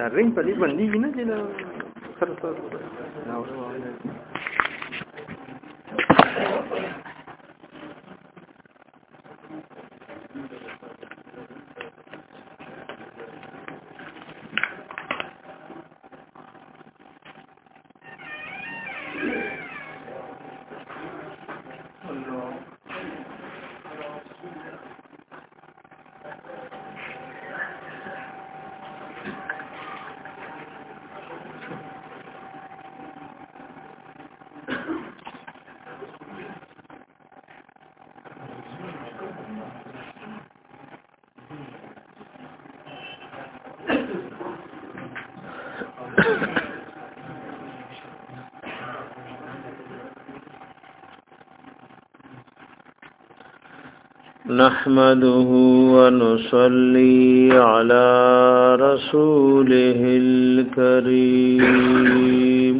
دا رنګ په دې باندې نه چې دا خرڅ نحمده ونصلي على رسوله الكريم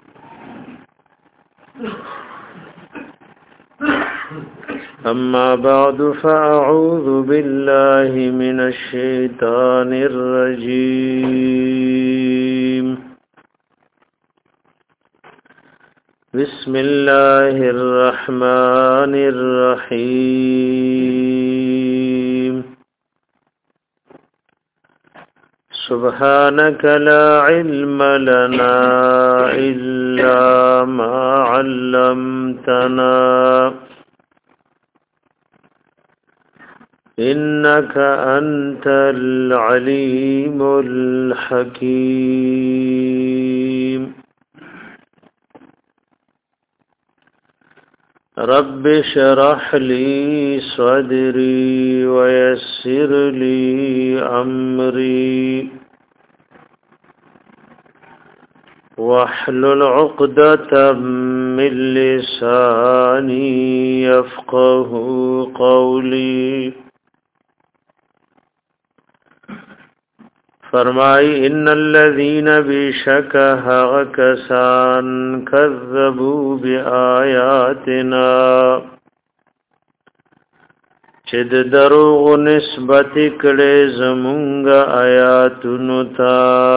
أما بعد فأعوذ بالله من الشيطان الرجيم بسم الله الرحمن الرحيم سبحانك لا علم لنا إلا ما علمتنا إنك أنت العليم الحكيم رب اشرح لي صدري ويسر لي أمري واحلل عقدة من لساني يفقه قولي فرمائی ان الذين بشكها کسان كذبوا بآياتنا چد دروغ نسبت کړي زمونږ آیاتونو ته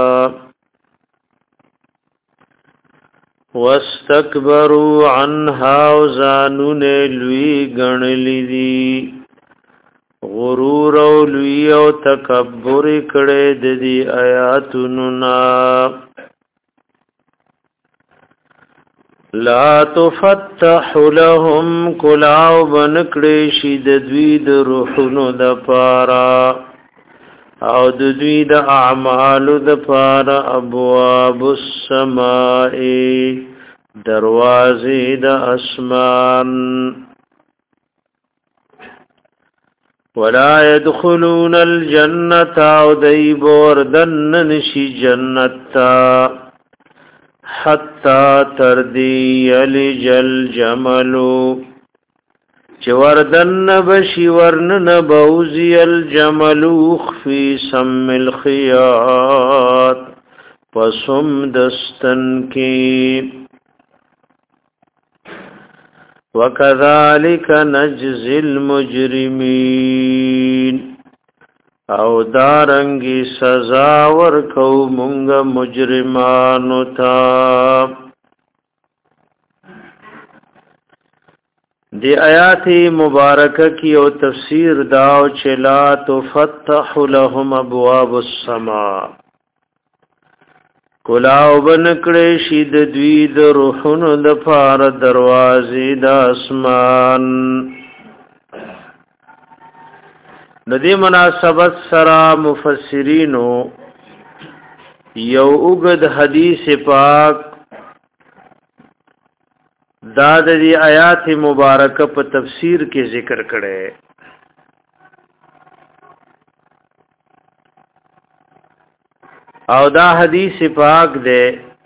واستكبروا عنها وزانون لوی غنلی دي غرور او لوی او تکبر کړي د دې آیاتونو نا لا تفتح لهم کلاو بنکړي شي د دوی د روحونو د پارا او د دوی د اعمالو د پارا ابواب السماء دروازې د اسمان ولا يدخلون الجنة او ديبور دن نشي جنتا حتى تردي يلج الجمل چوردن بشي ورنن بوزي الجمل في سم الخياط وسم دستن کی وَكَذَلِكَ نَجْزِي الْمُجْرِمِينَ او دارنگی سزا ورکو مونږ مجرمانو ته دی آیات مبارکه کی او تفسیر داو چلا تفتح لهم ابواب السماء کلاو بنکړې شي د دوی د روحونو د پار دروازې د اسمان د دې مناسبت سره مفسرینو یو وګد حدیث پاک دا د دې آیات مبارکه په تفسیر کې ذکر کړي او دا حدیث پاک دے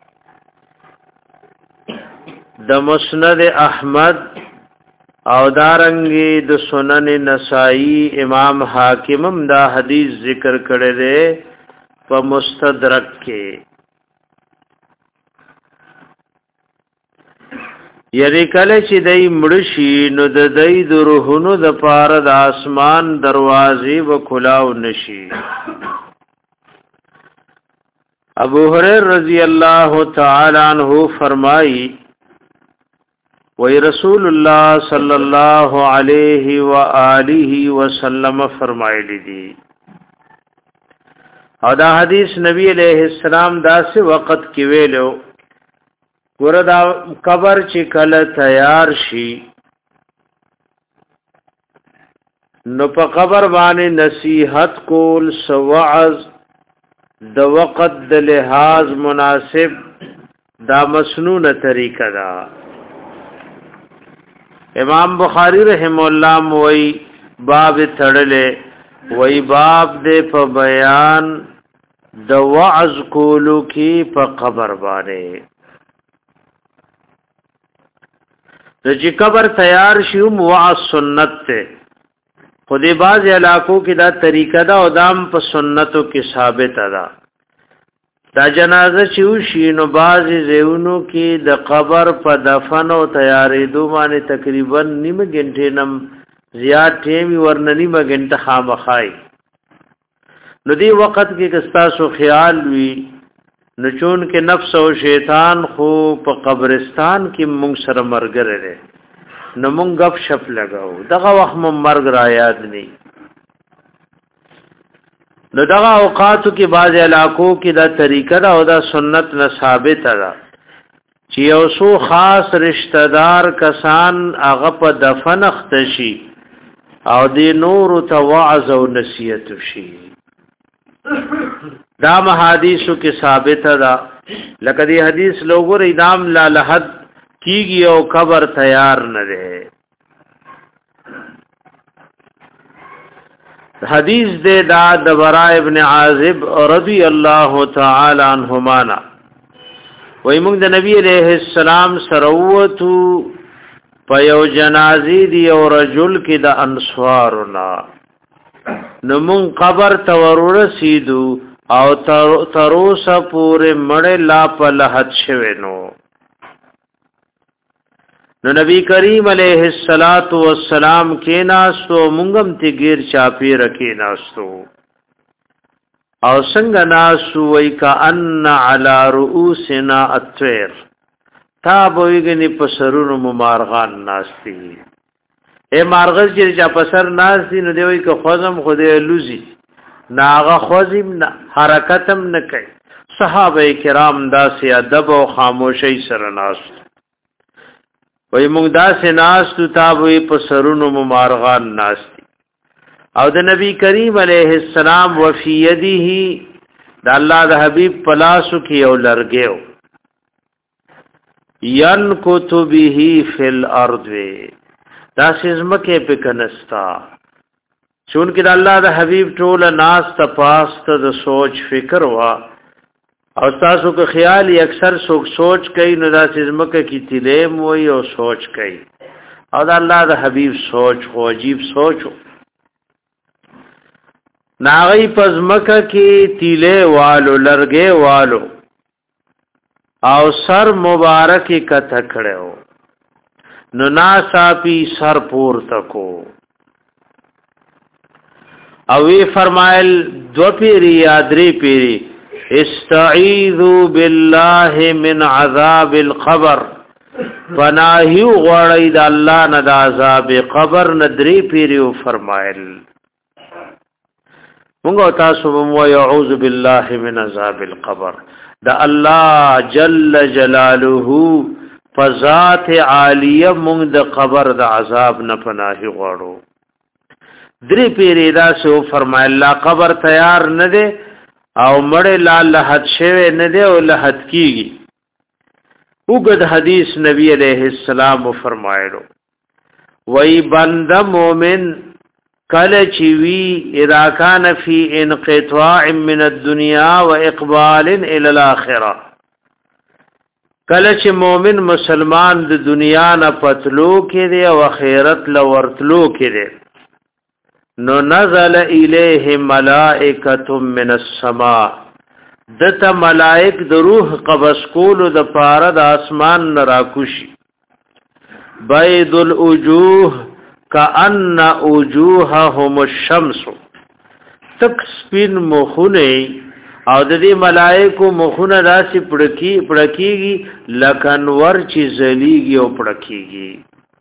د مسند احمد او دارنگی د سنن نسائی امام حاکمم دا حدیث ذکر کړی دی په مستدرک کې یعنی کله چې دای مړشي نو د دای د روحونو د پاره د اسمان دروازې و کلاو نشي ابو هريره رضی الله تعالی عنہ فرمائی وی رسول الله صلی الله علیه و آله وسلم فرمایلی دی او دا حدیث نبی علیہ السلام دا سے وقت کی ویلو ګوره دا قبر چې کله تیار شي نو په قبر باندې نصیحت کول سوعز د وقت د لحاظ مناسب دا مسنون طریقه دا امام بخاری رحم الله موي باب تړلې وای باب دې په بیان د وعظ کولو کې په قبر باندې د چې قبر تیار شي وعظ سنت ته خودی باز علاقو کې دا طریقه دا او دام په سنتو کې ثابت ده دا جنازه چې وشي نو بعضی زیونو کې د قبر په دفن او تیارېدو باندې تقریبا نیمه غنټه نم زیات ټیم ورنه نیمه غنټه خامخای نو دی وخت کې کستاسو خیال وی نو چون کې نفس او شیطان خو په قبرستان کې مونږ سره مرګره ده نو مونږ غف شپ لگاو دغه وخت مونږ مرګ را یاد نه نو دغه اوقاتو کې بعض علاقو کې دا طریقه دا او دا سنت نه ثابت ده چې یو سو خاص رشتہ دار کسان هغه په دفن اختشي او دی نور ته وعظ او نصیحت شي دا حدیثو کې ثابت ده لکه دی حدیث لوګو ریدام لا لحد کیږي او قبر تیار نه ده حدیث دے دا دبرا ابن عازب رضی اللہ تعالی عنہما وی مونږ د نبی علیہ السلام سروتو په یو جنازی دی او رجل کې د انصارنا نو مونږ قبر ته ورسیدو او تروسه پورې مړ لا په لحد شوه نو نبی کریم علیہ الصلات والسلام کې ناستو مونږم ته غیر چاپی رکې ناستو او څنګه ناسو وای کا ان علی رؤوسنا الطير تا بوګنی په سرونو مارغان ناشتي اے مارغز چې چا په سر ناشتي نو دی وای کا خوزم خدای لوزي ناغه خوزم نه حرکتم نه کوي صحابه کرام داسې ادب او خاموشي سره ناشتي وی مونږ دا سناس تو تابوی په سرونو مارغان ناشتي او د نبی کریم علیہ السلام وفی یده د الله د حبیب پلاسو کې یو لرګیو ینکت به فی الارض دا سزمکه په کنستا چون کې د الله د حبیب ټول ناس تپاست د سوچ فکر وا او تاسو کو خیال اکثر سوچ کوي نو دا سزمکه کی تلیم وای او سوچ کوي او دا الله د حبیب سوچ خو عجیب سوچو ناغی پزمکه کی تیله والو لرګه والو او سر مبارک کته کړو نو ناصافی سر پور تکو او وی فرمایل دو پیری یادری پیری استعیذوا بالله من عذاب القبر پناهی غړی د الله نه د عذاب قبر ندری پیریو فرمایل موږ تاسو مو یعوذ بالله من عذاب القبر د الله جل جلاله فذات عالیه موږ د قبر د عذاب نه پناهی غړو دری پیری دا سو فرمایل لا قبر تیار نه ده او مړ لا لحد شوه نه دی او لحد کیږي وګد حدیث نبی علیہ السلام فرمایلو وای بنده مومن کله چی وی اذا کان فی انقطاع من الدنيا واقبال الى الاخره کله چې مومن مسلمان د دنیا نه پتلو کې دی او آخرت لورتلو کې دی نو نزل الیه ملائکه من السماء دته ملائک د روح قبض کولو د پاره د اسمان نراکوشي بيد الوجوه کأن وجوههم الشمس تک سپین مخونه او د دې ملائکو مخونه راسي پړکیږي لکنور چې زلیږي او پړکیږي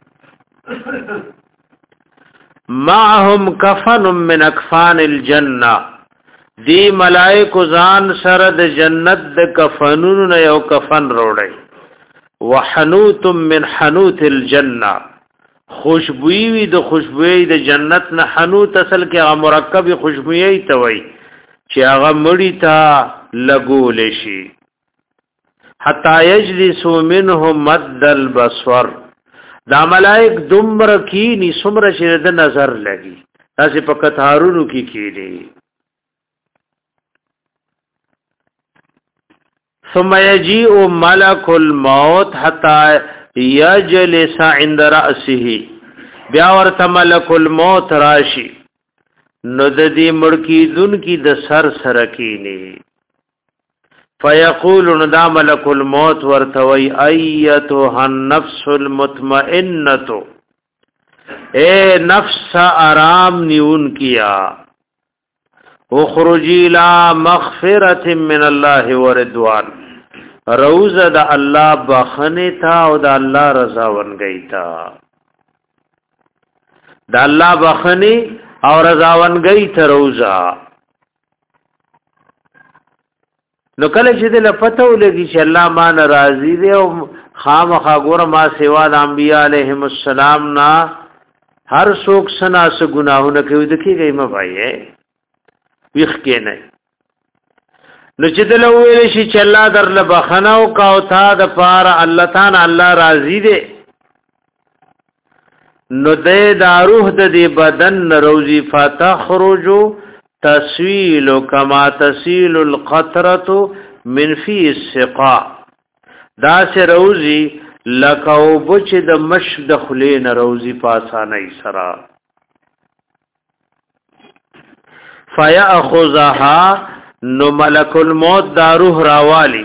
معهم کفن من اکفان الجنه دی ملائکو ځان سره د جنت د کفنونو نه یو کفن روړی وحنوت من حنوت الجنه خوشبوئی وی د خوشبوئی د جنت نه حنوت اصل کې هغه مرکب خوشبوئی ته وای چې هغه مړی ته لګول شي حتا یجلسوا منه مد البصر دا ملائک دمر کی ني سمره چې د نظر لګي تاسو په کثارونو کې کېږي ثم يجيء ملك الموت حتى يجلس عند رأسه بیا ورته ملک الموت راشي نو د دې مړکی دن کی د سر سره کینی فیقول ندا ملک الموت ورته وی ایتها النفس المطمئنه اے نفس آرام نیون کیا اخرجی لا مغفرت من الله ورضوان روز د الله بخنه تا او د الله رضا ونګی تا د الله بخنه او رضا ونګی ته روزا نو کله چې د لپته ولګي چې الله ما ناراضي دی او خامخا ګور ما سیوا د انبیاء علیهم السلام نا هر څوک سنا س ګناهونه کوي د کیږي ما بھائی ویخ کې نه نو چې د لویل شي چې الله در لبخنه او کا او تا د پار الله تعالی الله راضي دی نو د روح د بدن روزي فتخرجو تسویل کما تسیل القطره من فی السقا دا سه روزي لکاو بچ د مش د خلین روزي پاسانه سرا فیاخذها نو ملک الموت دا روح راوالی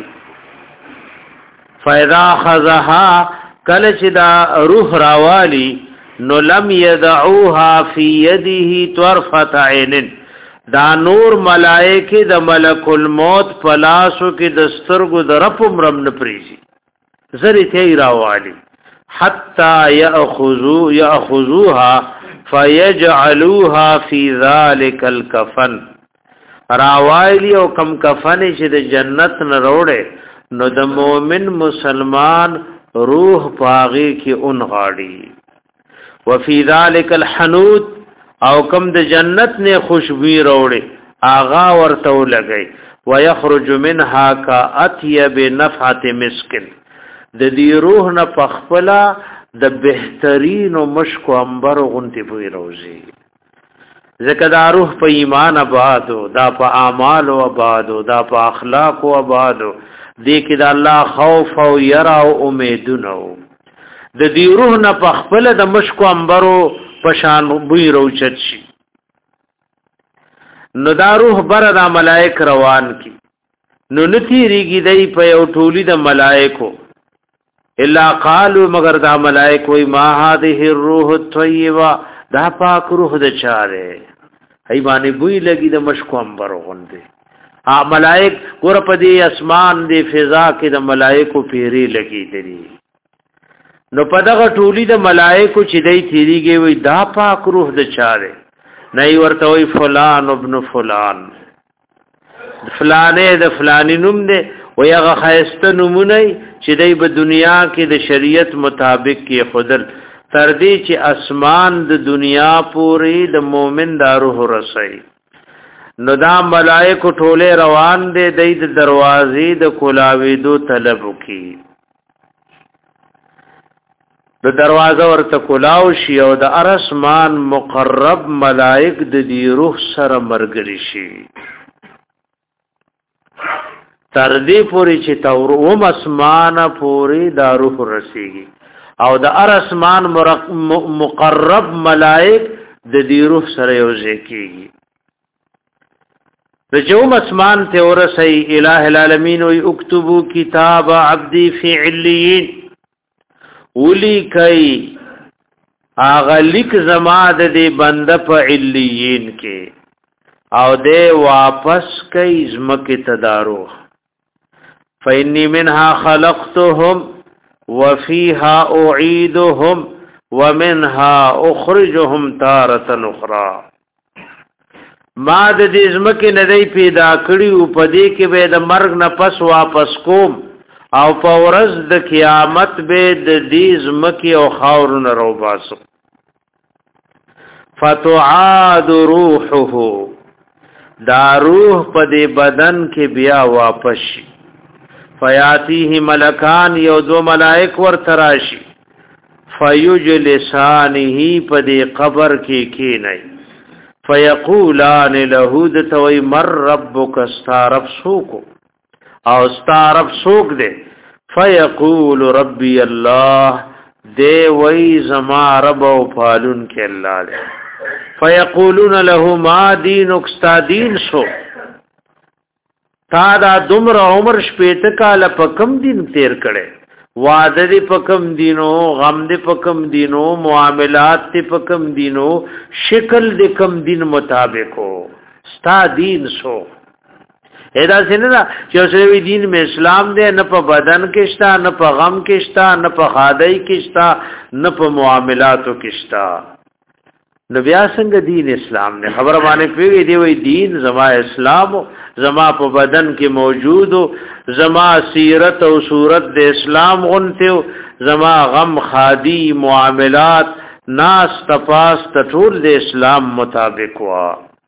فاذا خذها کله چې دا روح راوالی نو لم يدعوها في يده طرفه عين دا نور ملائکه د ملک الموت پلاسو کې دسترګو درپم رم نه پریزي زری ته راوالی حتا ياخذوها فيجعلوها في ذلك الكفن راوایلی او کم کفن چې د جنت نه وروړي نو د مؤمن مسلمان روح پاغي کې اون غاړي وفي ذلك الحنوت او کم د جنت نه خوشبوئی وروړي آغا ورته لګي ويخرج منها كاطيب نفحه مسك د دې روح نه پخپلا د بهترین او مشک انبر غنتی پوي روزي ذکر دا روح په ایمان آبادو دا په اعمال او آبادو دا په اخلاق او آبادو دې کې دا الله خوف او یرا او امیدونو د دې روح نه په خپل د مشکو انبرو پشان بوی روچت شي نو دا روح بر د ملائک روان کی نو نتی ریږي دای په یو ټولی د ملائکو الا قالوا مگر دا ملائک وای ما هذه الروح الطيبه دا پاک روح د چاره ای باندې بوی لګي د مشکو انبر غوندې ملائک ګور په دې اسمان دی فضا کې د ملائکو پیری لګي دي نو په دغه ټولی د ملائکو چې دای تیریږي وای دا پاک روح د چاره نه ورته وای فلان ابن فلان فلانه د فلانی نوم دی وای هغه خیسته نمونه چې دای په دنیا کې د شریعت مطابق کې خودل تر دې چې اسمان د دنیا پوری د مؤمن دا روح رسي نو دا ملائکه ټوله روان دي د دروازې د کولاوي دو طلب کی د دروازه ورته کولاو شي او د ارسمان مقرب ملائک د دې روح سره مرګري شي تر دې پوری چې تور او اسمانه پوری دا روح رسيږي او د ارسمان مقرب ملائک د دې روح سره یو ځکیږي د جو اسمان ته ورسي الٰه العالمین او اكتبوا کتاب عبدی فی علیین ولی کای اغه لیک زما د دې بنده په علیین کې او دې واپس کوي زمکه تدارو فإني منها خلقتهم وفيها أعيدهم ومنها أخرجهم تارة أخرى ما د دې زمکه نه دی پیدا کړی او په دې کې به د مرګ نه پس واپس کوم او په ورځ د قیامت به د دې زمکه او خاورونه روباسو فتعاد روحه دا روح په دې بدن کې بیا واپس شي فیاتیه ملکان یو دو ملائک ور تراشی فیجلسانه په دې قبر کې کینای فیقولان له دتوی مر ربک استعرب سوکو او استعرب سوک دے فیقول ربی اللہ دے وی زما رب و پالون کے اللہ دے فیقولون له ما دینک ستا دین سو تا دا دمر عمر شپیت کال پا کم دین تیر کڑے وعده دی پا کم دینو غم دی پا کم دینو معاملات دی پا کم دینو شکل دی کم دین مطابقو ستا دین سو ایدا سنه دا چې اوسوی دین میں اسلام دی نه په بدن کې شتا نه په غم کې شتا نه په خادای کې شتا نه په معاملاتو کې شتا نو بیا څنګه دین اسلام نه خبر باندې پیږي دی وی دین زما اسلام زما په بدن کې موجود زما سیرت او صورت د اسلام غنته زما غم خادی معاملات ناس تپاس ټول د اسلام مطابق وا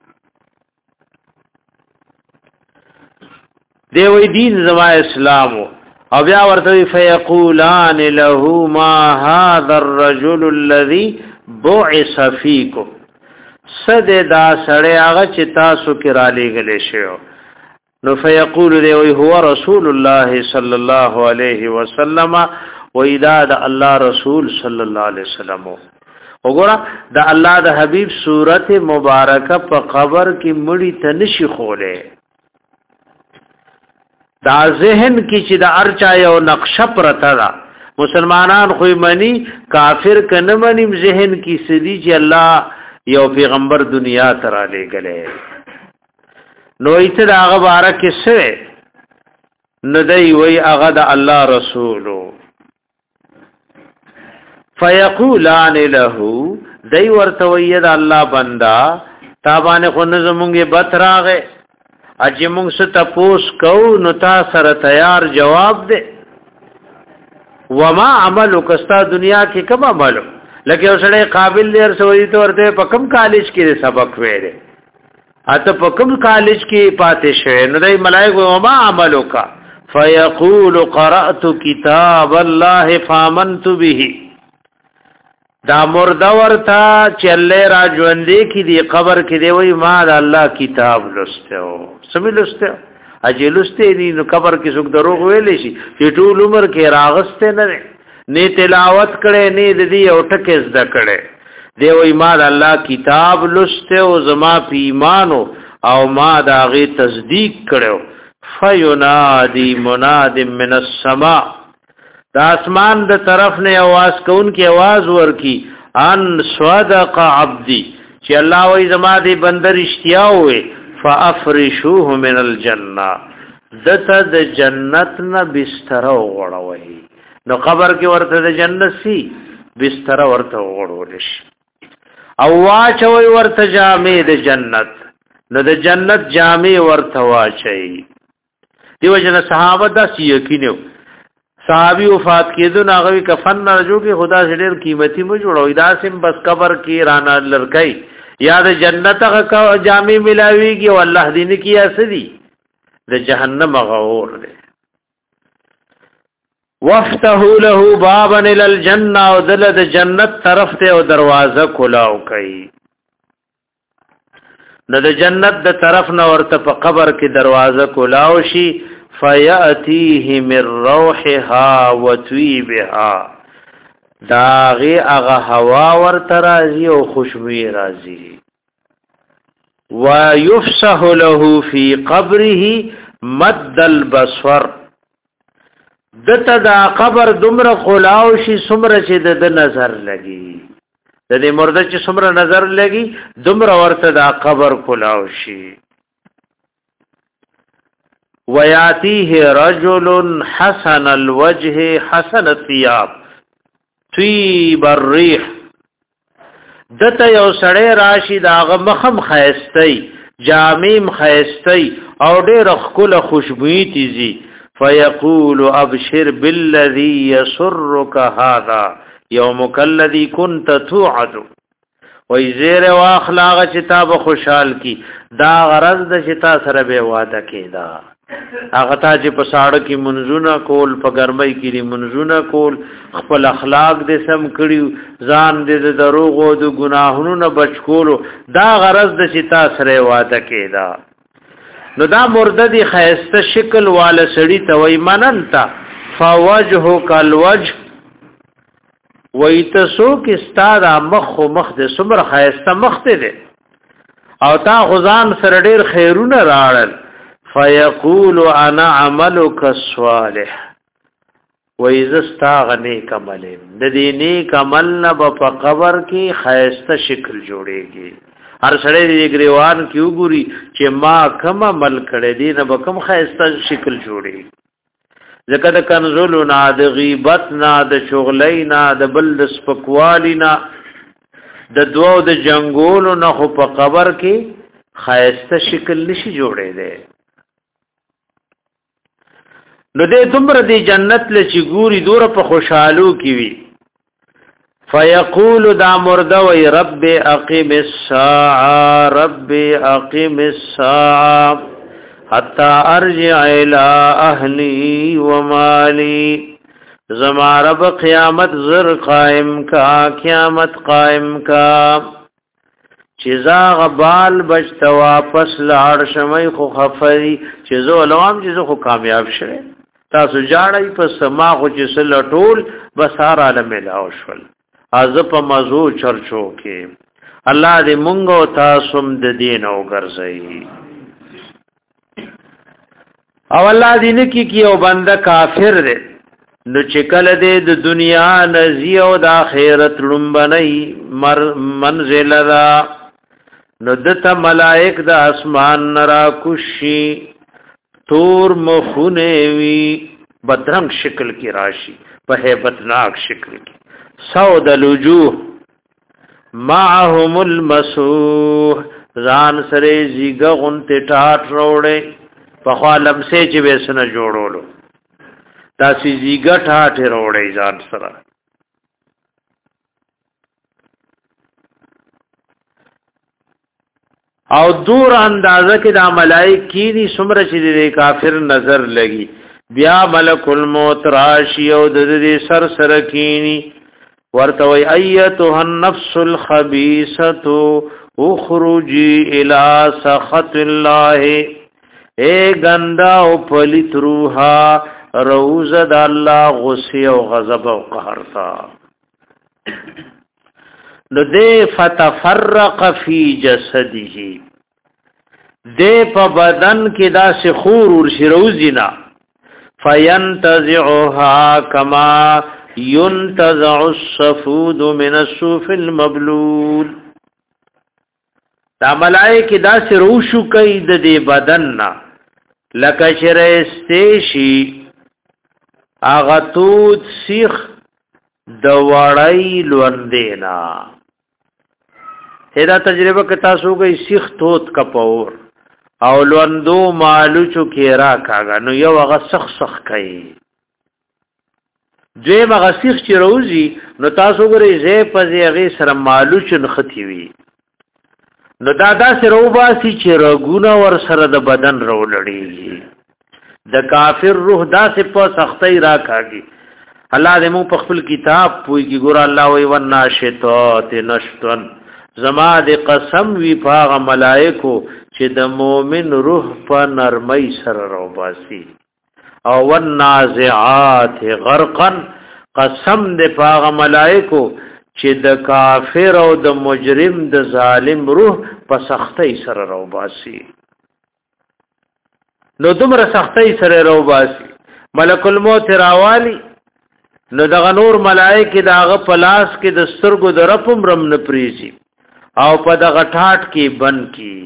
دی وی دین زما اسلام او بیا ورته فیقولان له ما هذا الرجل الذي بعث فيكم صد دا سړی هغه چې تاسو کې را لېږلې شو نو فیقول دی وی هو رسول الله صلی الله علیه وسلم و اذا د الله رسول صلی الله علیه وسلم وګوره د الله د حبیب صورت مبارکه په قبر کې مړی ته نشي خوله دا ذهن کې چې د ارچا یو نقشه پرته ده مسلمانان خو منی کافر کنه منی ذهن کې سدي چې الله یو پیغمبر دنیا ته را لېږلې نو ایت دا هغه بارک سره ندی وی هغه د الله رسولو فیقولان له دی ورته وی د الله بندا تابانه خو نظمږه بتراغه اجه موږ ست تپوس کو نو تا سره تیار جواب دے وما عملو کستا دنیا کې کوم عملو لکه اوسړې قابل لري سوې ته ورته په کوم کالج کې سبق وېره اته په کوم کالج کې پاتې شوه نو دای ملائکه وما عملو کا فیقول قرأت کتاب الله فامنت به دا مردا ورتا چلې را ژوندې کې دی قبر کې دی وای ما د الله کتاب لسته سمې لسته اجلسته دي نو قبر کې څوک دروغ ویلې شي چې ټول عمر کې راغسته نه تلاوت کړي نه د دې او ټکه زده کړي دی وای ما د الله کتاب لسته او زما په ایمانو او ما دا غي تصدیق کړو فینادی مناد من السماء دا اسمان د طرف نه आवाज کون کی आवाज ورکی ان صدق عبدی چې الله وای زما دې بندر اشتیا وې فافرشوه من الجنه دته د جنت نه بستر وغړوي نو قبر کې ورته د جنت سی بستر ورته وغړول شي او واچوي ورته جامې د جنت نو د جنت جامې ورته واچي دیو جن صحابه د یقینو صحابي وفات کېدو ناغوي کفن نه جو کې خدا سے ډېر قیمتي مو جوړوي دا سم بس قبر کې رانا لړکای یا د جنت هغه جامې ملاويږي او الله دې نه کیا سدي د جهنم غور دي وافتحوا له بابا الى الجنه او دل د جنت طرف ته او دروازه کلاو کوي نو د جنت د طرف نه ورته په قبر کې دروازه کلاو شي فیاتیه من روحها وطیبها داغه هغه هوا ورته راځي او خوشبوئی راځي ويفسح له في قبره مد البصر دته دا قبر دمر خلاو شي سمره چې د نظر لګي د دې مرده چې څومره نظر لګي دومره ورته دا قبر کلاو شي وياتيه رجل حسن الوجه حسن الثياب طيب الريح دته یو سړی راشي داغه مخم خیستی جامیم خیستی او ډېر خپل خوشبوئی تیزي فيقول ابشر بالذي يسرك هذا يومك الذي كنت توعد وای زیر واخلاغ چې تا به خوشحال کی دا غرض د چې تا سره به وعده کیدا هغه تا چې په ساړه کې منځونه کول په ګرمۍ کې منځونه کول خپل اخلاق دې سم کړیو ځان دې د دروغ او د ګناهونو نه بچ کولو دا غرض د چې تا سره وعده کیدا نو دا مرده دی خیسته شکل والا سړی ته وای مننتا فوجهک الوجه ویتسو کې ستاره مخ مخ دې سمر خیسته مخ دې او تا غزان سره ډیر خیرونه راړل فیقول انا عملک الصالح ویزستاغنی کملیم د دې نیک عمل نه په قبر کې خیسته شکل جوړيږي هر سړی دې ګریوان کې وګوري چې ما کوم عمل کړی دی نه به کوم خیسته شکل جوړي ځکه د کنزلو نه د غیبت نه د شغلې نه د بل د سپکوالی نه د دوو د جنگولو نه خو په قبر کې خیسته شکل نشي جوړې دی نو دې تمره دې جنت له چې ګوري دور په خوشحالو کې وي فیقول دا مرده وی رب اقیم الساعه رب اقیم الساعه حتا ارجع الى اهلی ومالی زما رب قیامت زر قائم کا قیامت قائم کا چیزا غبال بچت واپس لاړ شمای خو خفری چیزو علوام چیزو خو کامیاب شوه تاسو جاړی په سما خو چې سل ټول بسار عالم لاو شول از په مزو چرچو کې الله دې مونږ او تاسو د دین او ګرځي او الله دې نه کې یو بنده کافر دی نو چې کله دې د دنیا نزی او د آخرت لومبني منزل را نو دته ملائک د اسمان نرا کوشي تور مخونه وی بدرنګ شکل کی راشي په hebatnak شکل کی سود الوجوه معهم المسوح ځان سره زیګه غونته ټاټ روړې په خالم سه چې وسنه جوړولو تاسو زیګه ټاټ روړې ځان سره او دور اندازه کې د ملائک کی دي سمره چې د کافر نظر لګي بیا ملک الموت راشي او د دې سر سر کینی ورته وی ایتها النفس الخبيثه اخرجي الى سخط الله اے گندا او پلیت روحا روز د الله غصه او غضب او قهر تا نو دې فتفرق فی جسده دې په بدن کې دا سخور ور شروزینا فینتزعها کما ينتزع الصفود من الصوف المبلول دا ملائکه دا سروشو کوي د دې بدن نا لکه شرستېشي اغتود سیخ د وړای لوندینا هدا تجربه ک تاسو گئی سیخ توت کپور او لوندو مالو چو کیرا کاغا نو یو هغه سخ کوي دوی هغه سیخ چې روزي نو تاسو ګورئ زه پځي هغه سره مالو چ نختی وی نو دادا سره وباسي چې رګونه ور سره د بدن رولړي د کافر روح داسې په سختۍ راکاږي الله دې مو په خپل کتاب پوي کی ګور الله وی وناشطات نشطن زما دې قسم وی پاغه ملائکو چې د مؤمن روح په نرمۍ سره روباسي او والنازعات غرقا قسم دې پاغه ملائکو چې د کافر او د مجرم د ظالم روح په سختۍ سره روباسي نو دومره سختۍ سره روباسي ملک الموت راوالی نو دغه نور ملائکه داغه پلاس کې د سترګو د رپم رم نه پریزي او په دغه ټاټ کې بن کی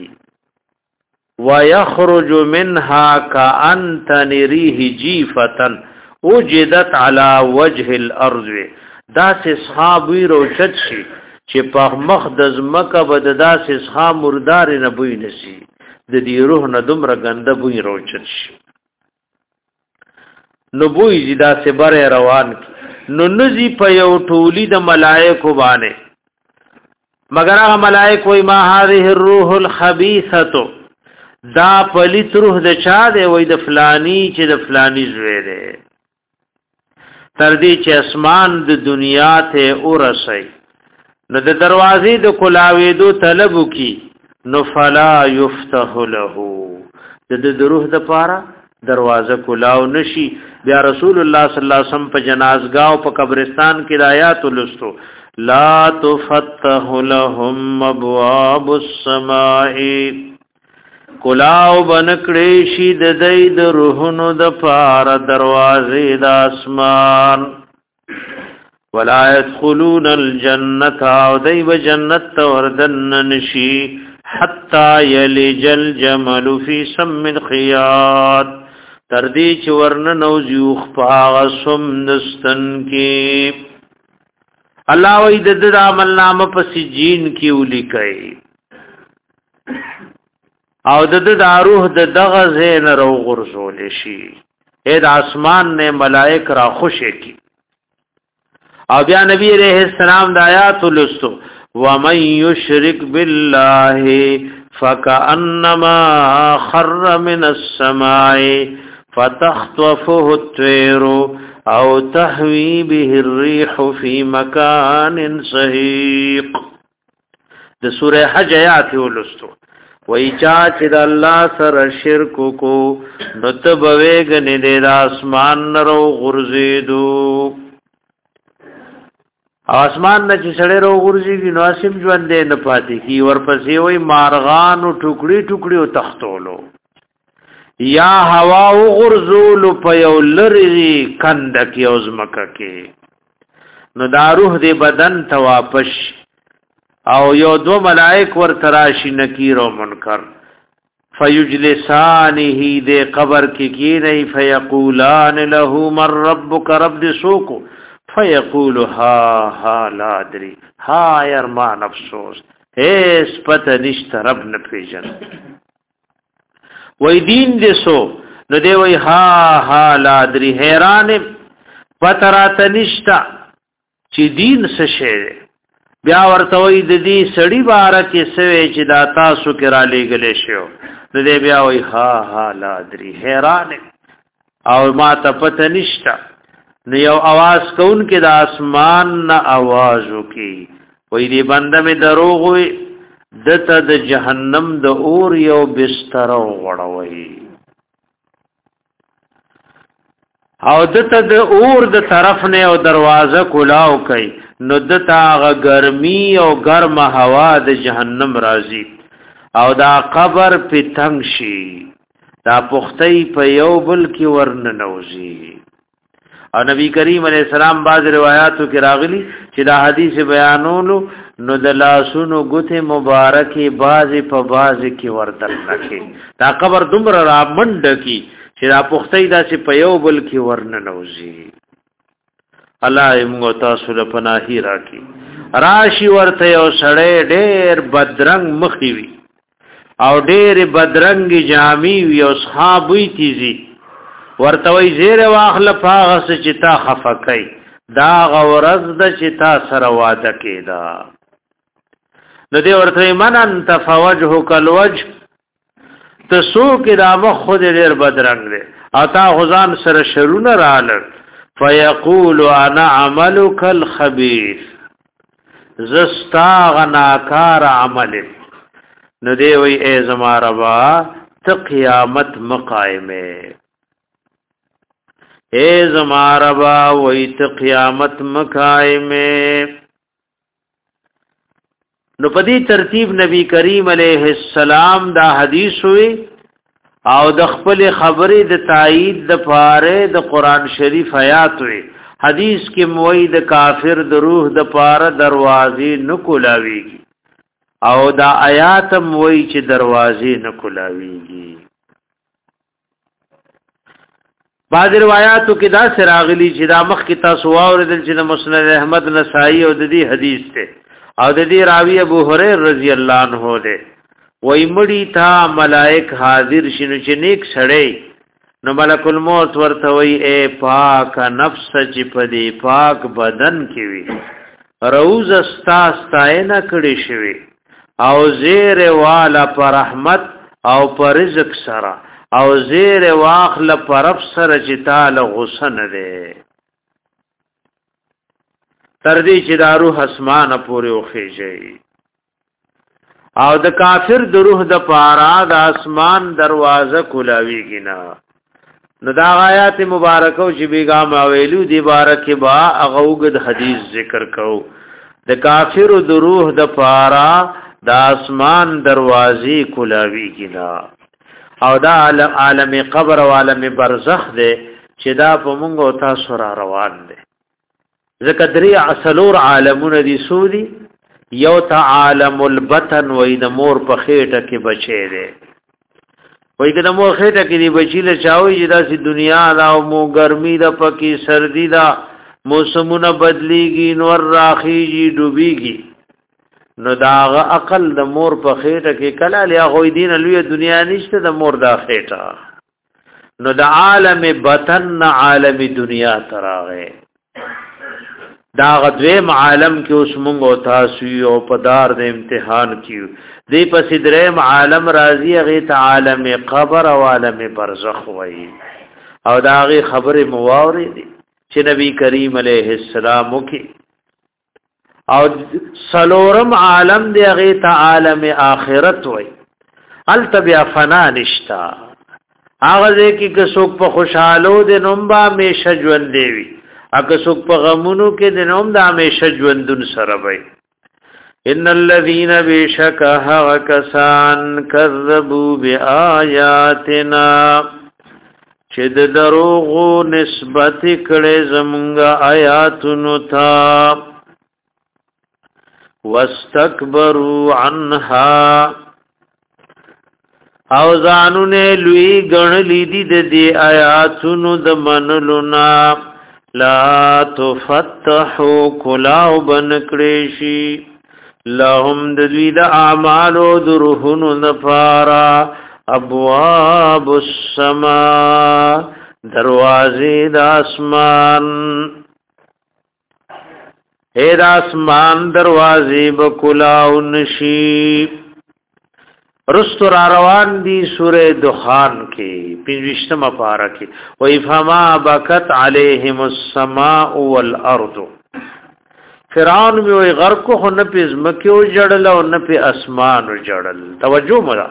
ويخرج منها كأن تنريه جيفة وجدت على وجه الارض دا سه صحابي روچت شي چې په مخ د زمکه بد دا سه صحاب مردار نه بوي نشي د دې روح نه دومره ګنده بوي روچت شي نو بوي دا سه بره روان کی نو نزي په یو ټولي د ملائکه باندې مگر هغه ملائکه وای ما هذه الروح الخبيثه دا پلیت روح د چا دی وای د فلانی چې د فلانی زوی دی تر دې چې اسمان د دنیا ته ورسي نو د دروازې د کلاوي دو طلب کی نو فلا يفتح له د روح د پاره دروازه کلاو نشي بیا رسول الله صلی الله علیه وسلم په جنازګاه او په قبرستان کې آیات ولستو لا تفتح لهم ابواب السماء کلاو بنکړې شي د دې د روحونو د پار دروازې د اسمان ولا يدخلون الجنه او دې جنت وردن نشي حتا يلج الجمل في سم الخياط تر دې چې ورن نوځو خپاغسم نستن کې الله وې د عمل نامه په سجین کې ولیکي او د روح د دغه زین رو غرزول شي اې د اسمان نه ملائک را خوشی کی او بیا نبی علیہ السلام د آیات لستو ومن یشرک بالله فکأنما خر من السماء فتخطفه الطير او تهوي به الريح في مكان سحيق د سوره حج آیات ولستو وای چا چې د الله سره شرک کو نتب وېګنې د اسمان نرو غرزیدو اسمان نه چې سړی رو غرزي نو اسیم ژوند نه پاتې کی ورپسې وای مارغان او ټوکړي ټوکړي او تختولو یا هوا او غرزول په یو لری کند کې او زمکه کې نو دا روح دې بدن ته واپس او یو دو ملائک ور تراشی نکیر و منکر فیجلسانه دے قبر کی نہیں فیقولان له من ربک رب دے سوکو فیقول ها لا دری ها ارمان افسوس ایس پتہ نشت رب نپیجن وی دین دے سو نو دے وی ها لا دری حیران پتہ رات نشتا چی دین سشیرے بیا ورته وې د دې سړی بار کې سوي چې دا تاسو کې را لېګلې شو د دې بیا وې ها لا دري حیران او ما ته پته نشتا نو یو आवाज کون کې د اسمان نه आवाज وکي وې دې بنده مې دروغ وي دته د جهنم د اور یو بستر وړوي او دته د اور د طرف نه او دروازه کلاو کوي نو دتا غ ګرمي او ګرم هوا د جهنم راځي او دا قبر په تنگ شي دا پختې په یو بل کې ورن نوځي او نبی کریم علیہ السلام بعض روایتو کې راغلي چې دا حدیث بیانولو نو د لاسونو ګوته مبارکي بعضی په بعضی کې وردل نکي دا قبر دومره را منډ کی چې دا پختې داسې په یو بل کې ورن نوځي الله موږ تاسو له پناهي راکړي راشي ورته یو سړی ډېر بدرنګ مخې وي او ډېر بدرنګ جامې وي او صحابوي تیزي ورته وي زیر واخله پاغه چې تا خفقای دا غورز د چې تا سره واده کېدا نو دې ورته من انت فوجهک الوجه تسو کې دا مخ خود ډېر بدرنګ دی او تا غزان سره شرونه رااله فیقول انا عملک الخبیث زستا غناکار عمل نو دی وی ای زما ربا ته قیامت مقایمه ای زما ربا وی ته قیامت مقایمه نو پدی ترتیب نبی کریم علیہ السلام دا حدیث ہوئی او د خپل خبرې د تایید د پاره د قران شریف آیات وي حدیث کې موید کافر د روح د پاره دروازې نه کولاويږي او دا آیات موي چې دروازې نه کولاويږي. بعض روایتو کې دا سراغلی چې دا مخ کې تاسو واوریدل چې مسند احمد نسائی او د دې حدیث ته او د دې راوی ابو هريره رضی الله عنه ده وای مړی تا ملائک حاضر شنو چې نیک سړی نو ملک الموت ورته وای اے پاک نفس چې پدی پاک بدن کې وي روز استاستاینه کړي شوی او زیر والا پر رحمت او پر رزق سره او زیر واخل پر رب سره چې تعالی غسن ده تر دې چې دا روح اسمانه پورې وخیږي او د کافر د روح د پارا د اسمان دروازه کولاویږي نه. نو دا آیات مبارکه چې بیګام ویلو دی بارکه با اغوګد حدیث ذکر کو د کافر د روح د پارا د اسمان دروازې کولاویږي نه او دا عالم قبر او عالم برزخ دی چې دا په موږ او تاسو را روان دي. ذکر درې اصلور عالمونه دي سودي یو تا عالم البطن وې د مور په خېټه کې بچي دي وې د مور خېټه کې دی بچی له چاوي چې داسې دنیا دا او مو ګرمي دا پکې سردی دا موسمونه بدليږي نور راخيږي ډوبيږي نو دا عقل د مور په خېټه کې کله لیا غوې دین لوی دنیا نشته د مور دا خېټه نو د عالم بطن عالم دنیا تراغه دا غدویم عالم کې اوس مونږ او تاسو او پدار د امتحان کیو دی پس دریم عالم راضی هغه ته عالم قبر او عالم برزخ وای او دا هغه خبره مواوري دي چې نبی کریم علیه السلام کې او سلورم عالم دی هغه ته عالم آخرت وای ال تبع فنا نشتا هغه کې که څوک په خوشحالو د نومبا میشه ژوند دی اګه څوک په غمونو کې د نوم د همیشه ژوندون سره وي. ان الذين بشكها وكسان كذبوا بآياتنا چې د دروغو نسبت کړي زمونږ آیاتونو ته واستكبروا عنها او ځانونه لوی ګڼلې دي د دې آیاتونو د منلو نه لا تفتحوا کلاو بنکریشی لهم دلوی دا اعمالو درهنو نفارا ابواب السماء دروازی دا اسمان اے دا اسمان دروازی بکلاو نشیب رستو را روان دی سورہ دخان کی پنجشتم پارا کی وَإِفَمَا بَكَتْ عَلَيْهِمُ السَّمَاءُ وَالْأَرْضُ فرعون میں وی غرق کو نہ پہ زمکیو جڑل او نہ پہ اسمان جڑل. توجہ مرا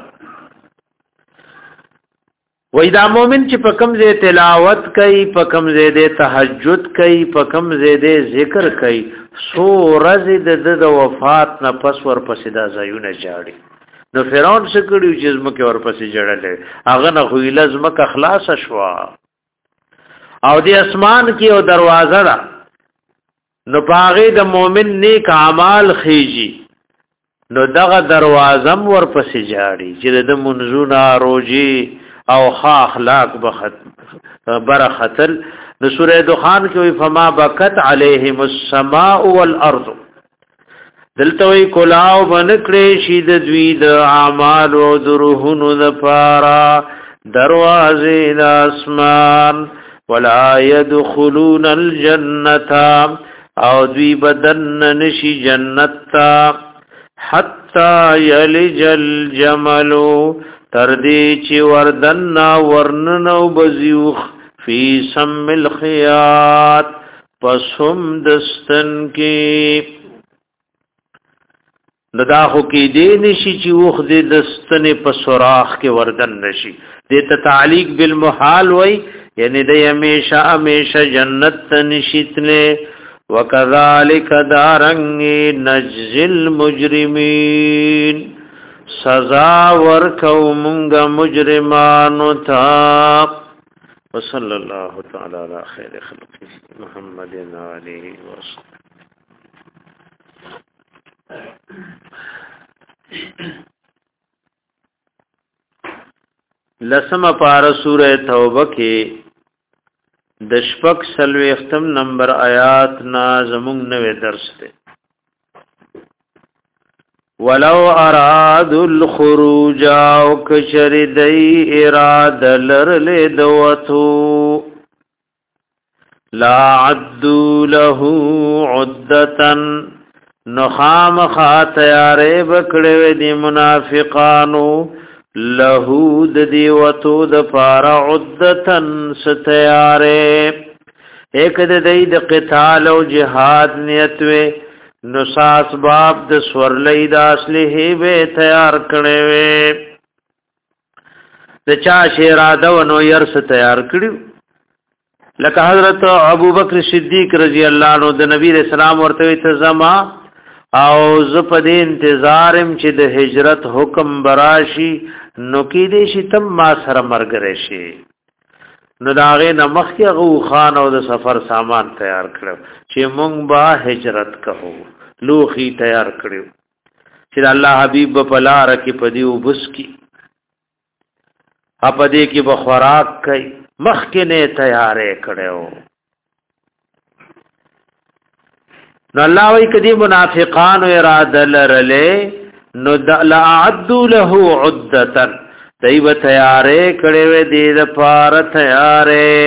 وای دا مومن چې په کم ځای تلاوت کوي په کم ځای د تهجد کوي په کم ځای د ذکر کوي سو ورځ د وفات نه پس ور پسې دا ځایونه جاړي. نو فرعون څه کړیو چې زمکه ور پسې جړلې هغه نه خو لازمکه خلاص شوا او د اسمان کې او دروازه ده نو پاغه د مؤمن نیک اعمال خيږي نو دغه دروازم ور پسې جاړي چې د منځونه روزي او خا اخلاق برختل. نو سورہ دخان کې وي فما بکت علیهم السماء والارض دلته وی کلاو بنکړې شي د دوی د اعمال او درهونو د پارا دروازې د اسمان ولا يدخلون الجنه او دوی بدن نشي جنت تا حتا یلج الجمل تر دې چې وردن ورننو بزیوخ فی سم الخیاط پسم دستن کې ندا خو کې دې نشي چې وخ دې دستنې په سوراخ کې وردن نشي دې ته تعلیق بالمحال وای یعنی دې همیشه جنت نشیتله وکذالک دارنګ نجزی المجرمین سزا ورکو مونږه مجرمانو ته وصلی الله تعالی علی خیر خلقه محمد علیه وسلم. لسم پارا سورہ توبہ کې د شپږ سلويختم نمبر آیات نا زمونږ نوې درس ده. ولو اراد الخروج او کشر دی اراد لرل دوتو لا عدو له عدتا نخام خاتیارے بکڑے دی منافقانو لہو دی وتو د پارا عدتن ستیارے ایک دی د قتال او جهاد نیتوے نساس باب د سورلی دا اصلی بے تیار کڑیوے د چاش اراده ونو یرس تیار کړیو لکه حضرت ابو بکر صدیق رضی اللہ عنہ د نبی رسول الله ورته تزما او زپد انتظارم چې د هجرت حکم براشي نو کې دې شي تم ما سره مرګ راشي نو داغه نمخ کې غو خان او د سفر سامان تیار کړو چې مونږ با هجرت کوو لوخي تیار کړو چې الله حبيب په لار کې پدیو بس کی اپدې کې بخوراک کوي مخ کې نه تیارې کړو نو الله وی کدی منافقان اراده لرله نو لا عدو له عدتا دایو تیارې کړي وې دې د پار تیارې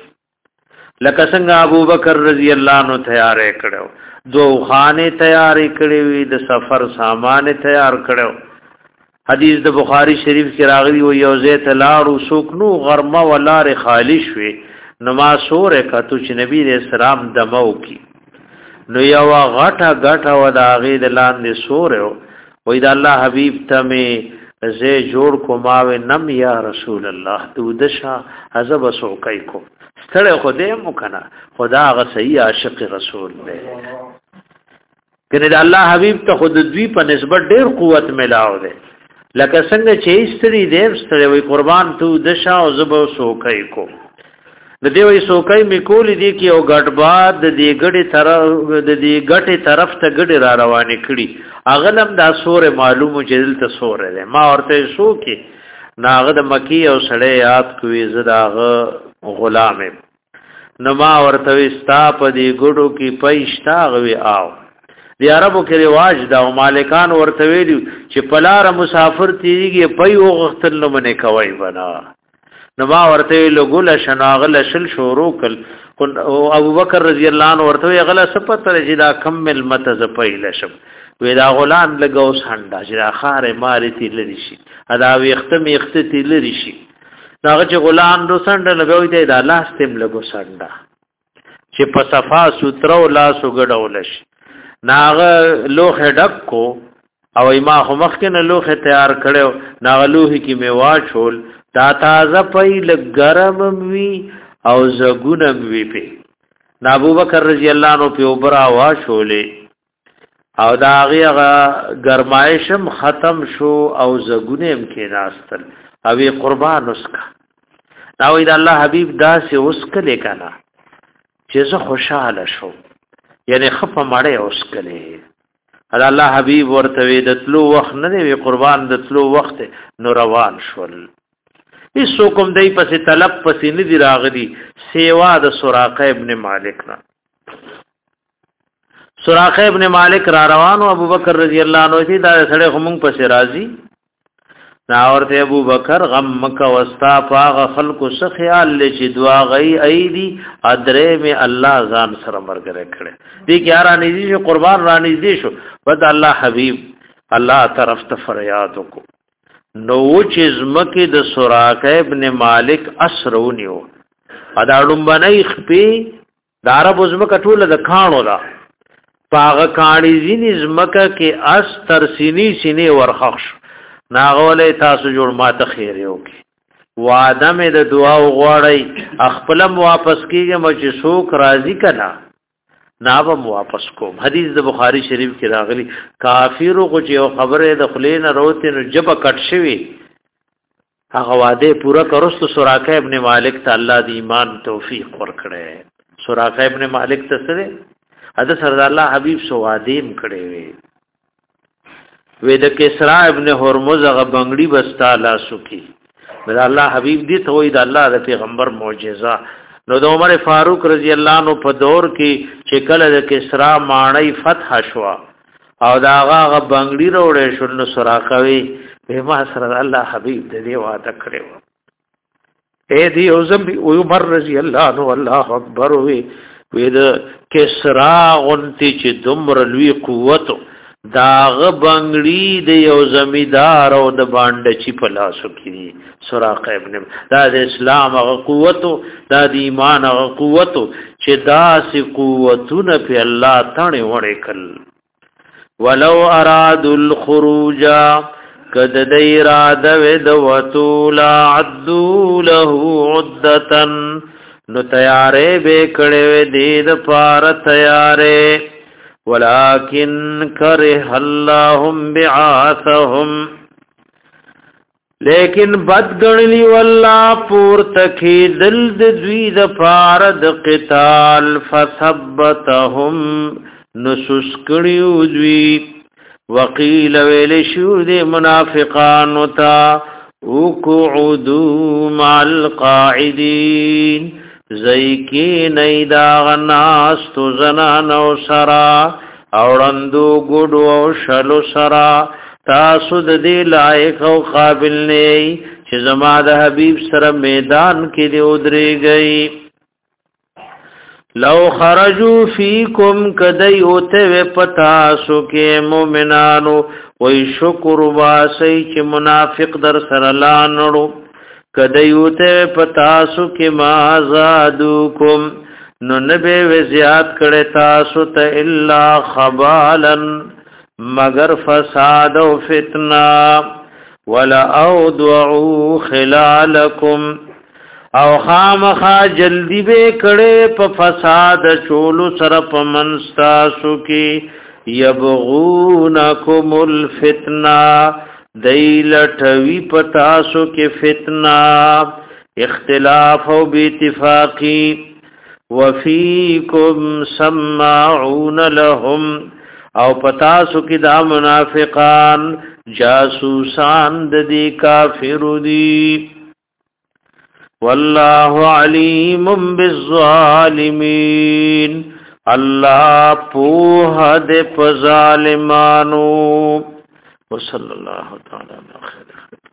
لکه څنګه ابو بکر رضی الله عنه تیارې کړو دو خانه تیارې کړي وې د سفر سامان تیار کړو حدیث د بخاری شریف کې راغلی و یو زیت لاړو سوکنو غرمه ولار خالی شوي نماز سورې کتو چې نبی رسول الله دمو کی نو یو غټه و دا غې د لاندې سورې وې د الله حبیب ته می زه جوړ کو ماوي نم یا رسول الله تو دشا عذاب سوکای کو ستړی خدای مو کنه خدا غ صحیح عاشق رسول دی کنه د الله حبیب ته خود دوی په نسبت ډیر قوت ملاو دی لکه څنګه چې استری دې ستړی وي قربان تو دشا او زب سوکای کو د دې وې سوکای می کول دي کې او غټباد د دې غټي طرف ته غډي را روانې کړي اغلم دا سور معلومو چې دلته سور ده ما ورته شو کې ناغه د مکی او سړی یاد کوي زداغه غلام نو ما ورته استا په دې ګړو کې پېښتا غوي آو دی عربو کې رواج دا او مالکان ورته ویلو چې پلار مسافر تیږي پيو غختل نو منه کوي بنا نو ما ورته لګول شناغل شل شورو کل او ابو بکر رضی الله عنه ورته غلا سپتر چې دا کمل مت ز پېل شم وې دا غلام لګاو سانډا چې دا خارې ماري تی لري شي ادا وي ختم تی لري شي دا چې غلام دو سانډا لګوي ته دا لاس تم لګو سانډا چې په صفا سوترو لا سوګډول شي ناغه لوخه ډک کو او ما خو مخکنه لوخه تیار کړو ناغه لوخي کې میوا چول دا تازه پي لګرم وی او زګونم وی په ابو بکر رضی الله عنه په اوبرا وا شولې او دا هغه گرمایشم ختم شو او زګونم کې ناستل او قربان اسکا دا وی د الله حبیب داسې اسکلې کنا چې زه خوشاله شو یعنی خفه مړې اسکلې الله حبیب ورته د تلو وخت نه دی قربان د تلو وخت نو روان شول هیڅ کوم دی پسې طلب پسې نه دی راغلی سیوا د سراقه ابن مالک نه سراقه ابن مالک را روانو ابو بکر رضی الله عنه چې دا سړی هم پسې راځي نا ورته ابو بکر غم مکه واستا پاغه خلق څه خیال لچې دعا غي ايدي ادره می الله ځان سره مرګره کړي دې کې را نږدې شو قربان را نږدې شو بد الله حبيب الله طرف ته فریاد وکړو نو چې زمکه د سراقه ابن مالک اسرونیو اداړم باندې خپې دارب زمکه ټوله د کانو دا پاغه کانی زینې زمکه کې اس ترسینی سینې ورخښ ناغولې تاسو جوړ ماته خیر یو کې وعده مې د دعا وغواړی خپلم واپس کیږم چې څوک راضی کنا ناوم واپس کوم حدیث د بخاری شریف کې راغلی کافر کو چې خبره د خلین روته نو جب کټ شوی هغه وعده پورا کړو. سراقه ابن مالک ته الله د ایمان توفیق ورکړي. سراقه ابن مالک ته سره اته سره الله حبیب سو وادیم کړي وي د کسرا ابن هرمز هغه بنگړي بستا لا سکی د الله حبیب دي ته وي د الله د پیغمبر معجزه. نو د عمر فاروق رضی الله عنه په دور کې چې کله د کسرا ماڼۍ فتح شوا او دا هغه بنگړي وروړې شول نو سراقه وي ما سره الله حبیب دې وعده کړو. اے دی اوزم عمر رضی الله عنه الله اکبر وي د کسرا غنتی چې دومره لوی قوت داغ بنگړي د یو زمیدار او د باندې چې په لاسو کې سراقه ابن دا د اسلام او قوت دا د ایمان او قوت چې دا سي قوتونه په الله تانه وړي کل. ولو ارادوا الخروج کد د اراده ود وتولا عدو له عدتن نو تیارې به کړه دې د پار تیارې ولکن کرہ اللهم بعاثهم لیکن بدګړلی والله پور تکي دل د دوی د پار د قتال فثبتهم نسس کړیو دوی وقیل ویل شو د منافقان تا وقعدوا مع القاعدين زیکی نیدا غناس تو زنان او سرا اوڑندو گڑو او شلو سرا تاسو د دې لایق او قابل نه چې زما د حبیب سره میدان کې دی ودرې گئی. لو خرجوا فیکم کدی اوته پتا سو کې مومنانو وای شکر واسي چې منافق در سره لانړو کدیوته پتاسو کې ما زادوکم نو نبه وزیات کړه تاسو ته الا خبالن مگر فساد او فتنه ولا اودعوا خلالکم او خامخا جلدی به کړه په فساد چولو سره پمنستاسو کې یبغونکم الفتنه دیلټوی پتاسو کې فتنه اختلاف او بیاتفاقی وفیکم سماعون لهم او پتاسو کې دا منافقان جاسوسان د دې کافر دي. والله علیم بالظالمین الله په دې په ظالمانو. وصلی الله تعالی علی خیر خلق.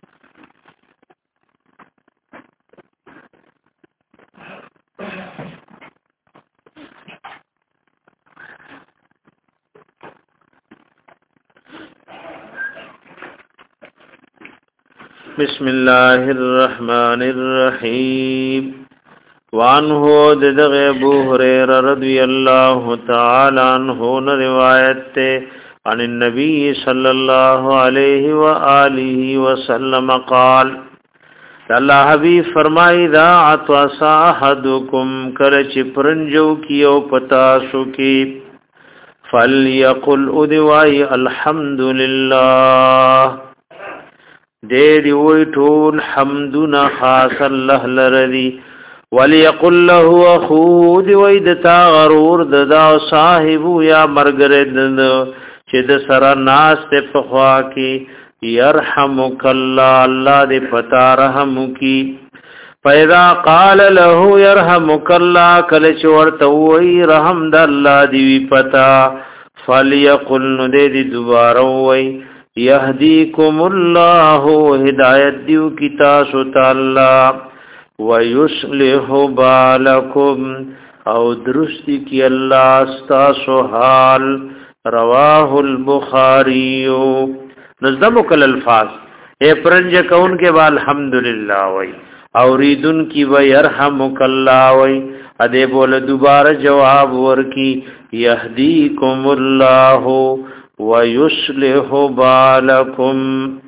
بسم الله الرحمن الرحیم. وعنه دغه ابو هريره رضی الله تعالی عنہ روایت ته عن النبي صلى الله عليه وآله وسلم قال الله حبیب فرمای دا عطس احدکم کل چ پرنجو کیو پتا سو کی فليقل ادوای الحمدلله دې دی وې ټول حمدنا خاص الله لرضی وليقل له اخو دی وې د تا غرور د صاحب یا مرګره چې د سره ناس ته پخوا کی يرحمک الله الله دې پتا رحم کی. فاذا قال له يرحمک الله کله چې ورته وې رحم د الله دی پتا فليقل دې دوباره وې يهديكم الله هدايت دیو کی تاسو تعالی ويصلح بالکم او درستی کی الله استاسو حال. رواه البخاری. نظم کل الفاظ اے پرنج کون کے با الحمدللہ وی اوریدن کی وی یرحمک اللہ وی ادے بول دوبارہ جواب ورکی یهدیکم اللہ ویصلح بالکم.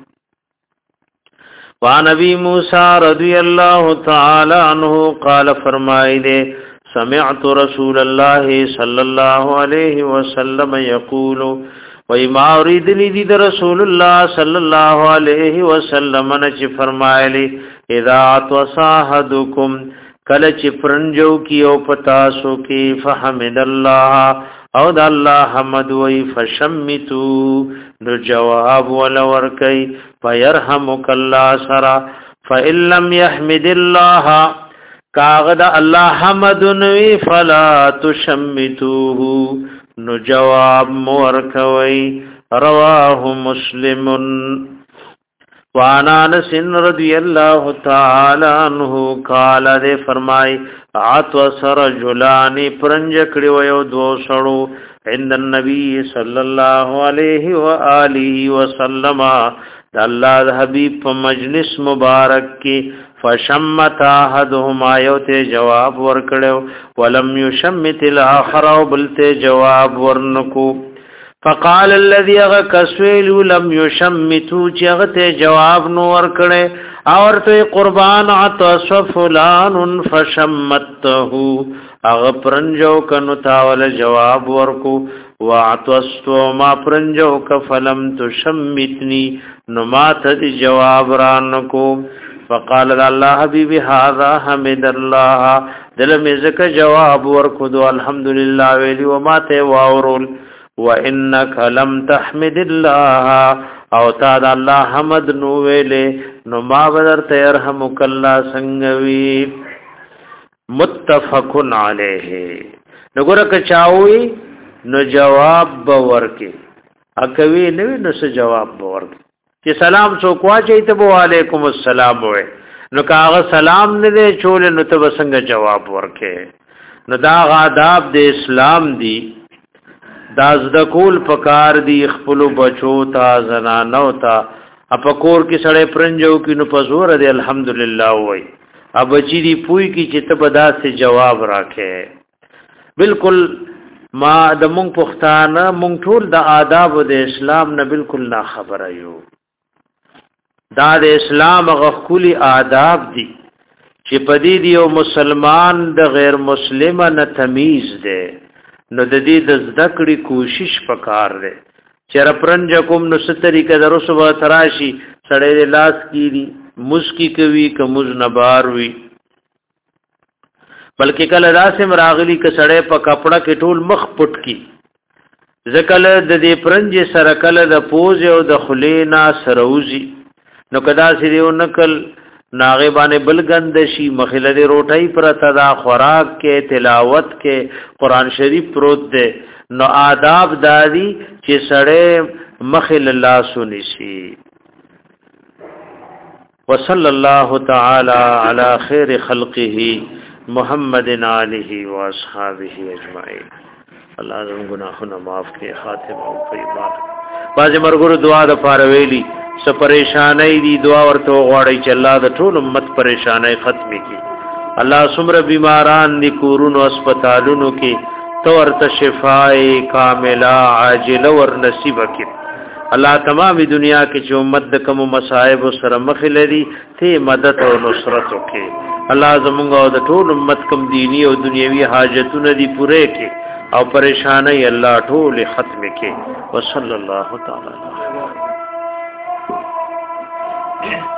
وعن ابی موسیٰ رضی اللہ تعالی عنہ قال فرمائی دے سمعت رسول الله صلى الله عليه وسلم يقول وای ما اوریدلی دی رسول الله صلی الله علیه وسلم نه چې فرمایلی اذا تصاحدکم کله چې پرنجو کی او پتا سو کې فحمد الله او د الله حمد وای فشمتو نو جواب ول ورکي فيرحمك الله سرا فإن لم يحمد الله کاغد الله حمد نوی فلا تشمتوه نو جواب مورکوي رواه مسلم وعن انس رضی اللہ تعالی عنہ قال دے فرمائی عطس رجلان پرنجکڑی ویو دو سڑو عند النبی صلی اللہ علیہ وآلہ وسلم اللہ حبیب په مجلس مبارک کی فشمت احدهما یوته جواب ورکړو ولم یشمت الاخر بلته جواب ورنکو فقال الذي غكسويل لم يشمتوا چغته جواب نو ورکړي اور ته قربان عطس فلان فشمته اغ پرنجو کنو تاول جواب ورکو وعطستو ما پرنجو کفلم تشمتنی نو ما ته جواب رانکو فقال الله حبيب هذا حمد الله دل مزک جواب ورکو دو الحمدلله ویلی وما ته واورل وانك لم تحمد الله او تا د الله حمد نو ویلې نو ما بدر ته يرحمك الله سنگوي متفق علیه نګور کچاوي نو جواب ورکي اکوي نو نو جواب ورکي چې سلام سو کوا چیت بو علیکم السلام وې نو کاغه سلام نه دې چول نو ته وسنګ جواب ورکې نو دا آداب د اسلام دی دا زد کول پکار دی خپل بچو تا زنانو تا اپکور کې سړې پرنجو کې نو پزور دی الحمدلله وای اب بچی دی پوی کې چې ته بدا سے جواب راکې بالکل ما د مونږ پښتانه مونږ ټول د آداب د اسلام نه بالکل نه خبره یو دا د اسلام غخولی آداب دي چې پدې دی او مسلمان د غیر مسلم نه تمیز ده نو د دې د ذکرې کوشش پکار ده چې رپرنج کوم نو ستري کې درسو و تراشي سړې لاس کیږي مسکی کوي کمز نبار وي بلکې کله راسم راغلی ک سړې په کپڑا کې ټول مخ پټ کی ځکه د دې پرنج سره کله د پوز او د خلینا سروزي نو کدا سریو نکل ناغبانه بلګند شي مخله دی روټي پر تدا خوراک کې تلاوت کې قران شریف پروت ده نو آداب دادی چې سړې مخل الله سني شي وصلی الله تعالی علی خیر خلقه محمد علیه و اصحابہ اجمعین الله زموږ گناهونه معاف کړي خاتمه او طیبه باز مرګرو دعا د پاره ویلی س پریشانای دی دعا ورته غواړي چې الله د ټول امت پریشانای ختم کړي الله سمره بیماران دی کورونو هسپتالونو کې تو ورته شفای کامله عاجله ور نصیب کړي الله تمامي دنیا کې چې امت د کوم مصائب سره مخ لري ته مدد او نصرت وکړي الله زمونږ او د ټول امت کوم دینی او دنیوي حاجتونه دی پوره کړي او پریشانای الله ټول ختم کړي وصلی الله تعالی علیه